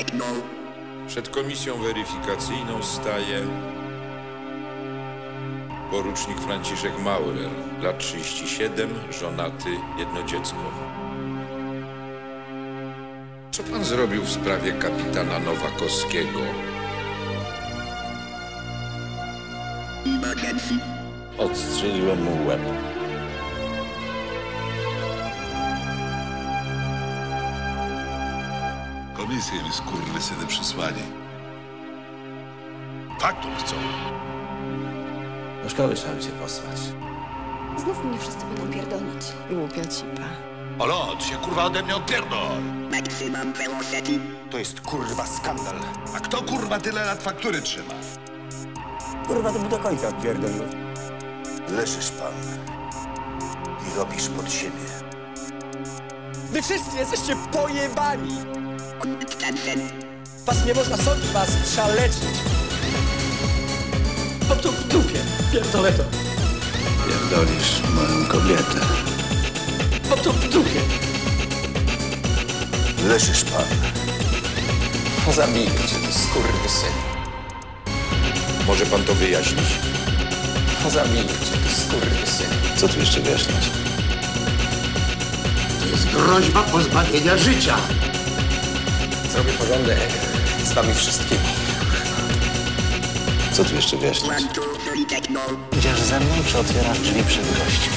Przed komisją weryfikacyjną staje porucznik Franciszek Maurer, lat 37, żonaty, jedno dziecko. Co pan zrobił w sprawie kapitana Nowakowskiego? Odstrzeliłem mu łeb. Komisję mi skurwysyny przysłali. Faktów chcą. Do szkoły trzeba cię posłać. Znów mnie wszyscy będą pierdolić. Głupia cipa. Olo, ty się kurwa ode mnie odpierdol! To jest kurwa skandal. A kto kurwa tyle lat faktury trzyma? Kurwa, to był do końca pierdolił. Leszysz pan i robisz pod siebie. Wy wszyscy jesteście pojebani! Was nie można sądzić, was trzeba leczyć. Po to w dupie, pierdolę to. Pierdolisz moją kobietę. Po to w dupie. Leszysz pan. Zabiję cię, ty skurwysyn. Może pan to wyjaśnić? Zabiję cię, ty skurwysyn. Co tu jeszcze wyjaśnić? To jest groźba pozbawienia życia. Zrobię porządek z wami wszystkimi. Co tu jeszcze wyjaśnić? Idziesz ze mną, czy otwierasz drzwi przed gościem?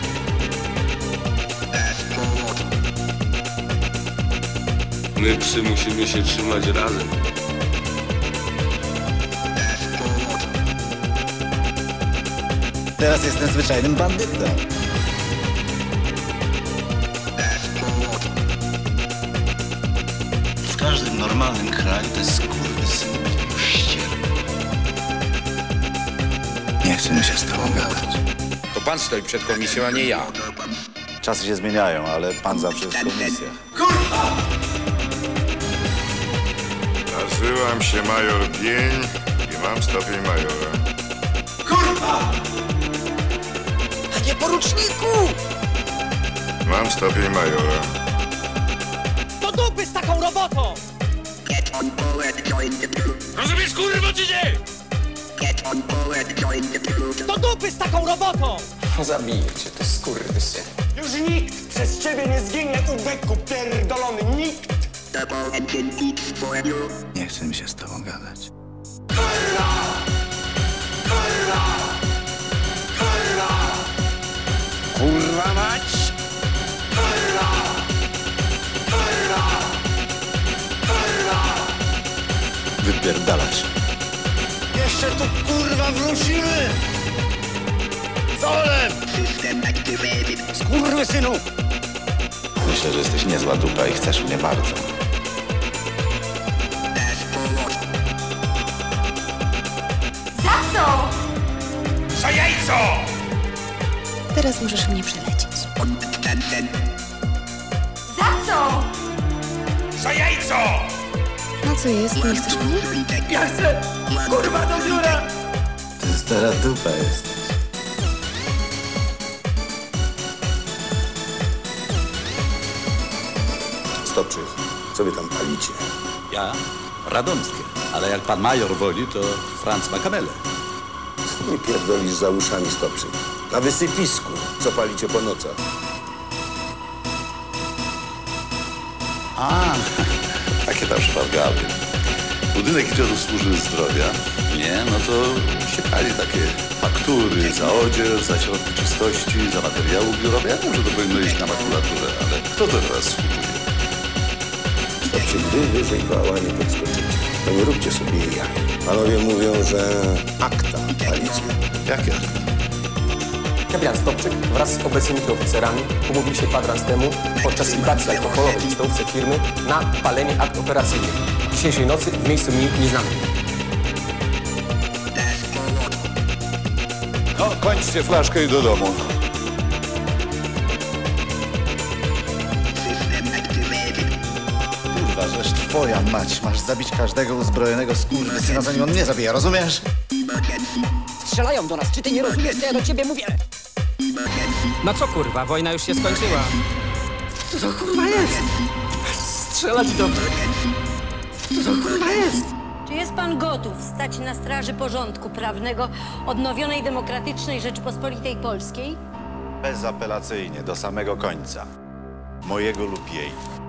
My psy musimy się trzymać razem. Teraz jestem zwyczajnym bandytą. W każdym normalnym kraju to jest skurwysyn ścier. Nie chcę mi się z tobą gadać. To pan stoi przed komisją, a nie ja. Czasy się zmieniają, ale pan zawsze jest w komisjach. Nazywam się major Bień i mam stopień majora. Panie poruczniku! Mam stopień majora. Do dupy z taką robotą! Rozumiesz, kurwa, czy nie? Do dupy z taką robotą! Zabiję cię, ty skurwysyn. Już nikt przez ciebie nie zginie, ubeku pierdolony, nikt! Nie chcę mi się z tobą gadać. Kurwa mać! Wypierdalać. Jeszcze tu kurwa wrócimy! Solem! Skurwysynu! Myślę, że jesteś niezła dupa i chcesz mnie bardzo. Za co? Za jajco! Teraz możesz mnie przelecieć. Za co? Za jajco! Na co jest? Nie chcesz mnie? Ja chcę! Kurwa do biura! Ty stara dupa jesteś. Stopczyk, co wy tam palicie? Ja? Radomskie. Ale jak pan major woli, to Franz Makamele. Nie pierdolisz za uszami, Stopczyk. Na wysypisku, co palicie po nocach. A, takie tam szpargały. Budynek idzie do służby zdrowia. Nie, no to się pali takie faktury za odzież, za środki czystości, za materiały biurowe. Ja wiem, że to powinno iść na makulaturę, ale kto to teraz skupuje? Stopczyk, wy wyżej koła nie podskoczycie. To nie róbcie sobie jaj. Panowie mówią, że akta palicie. Jakie? Kapitan Stopczyk wraz z obecnymi oficerami umówił się kwadrans temu podczas libacji alkoholowej w stołówce firmy na palenie akt operacyjnych. Dzisiejszej nocy w miejscu mi nieznanym. No, kończcie flaszkę i do domu. Kurwa, żeż twoja mać. Masz zabić każdego uzbrojonego skurwysyna, zanim on mnie zabija, rozumiesz? Strzelają do nas, czy ty nie rozumiesz, co ja do ciebie mówię? No co kurwa, wojna już się skończyła. Co to kurwa jest? Strzelać do mnie. to za kurwa jest? Czy jest pan gotów stać na straży porządku prawnego odnowionej demokratycznej Rzeczypospolitej Polskiej? Bezapelacyjnie, do samego końca. Mojego lub jej.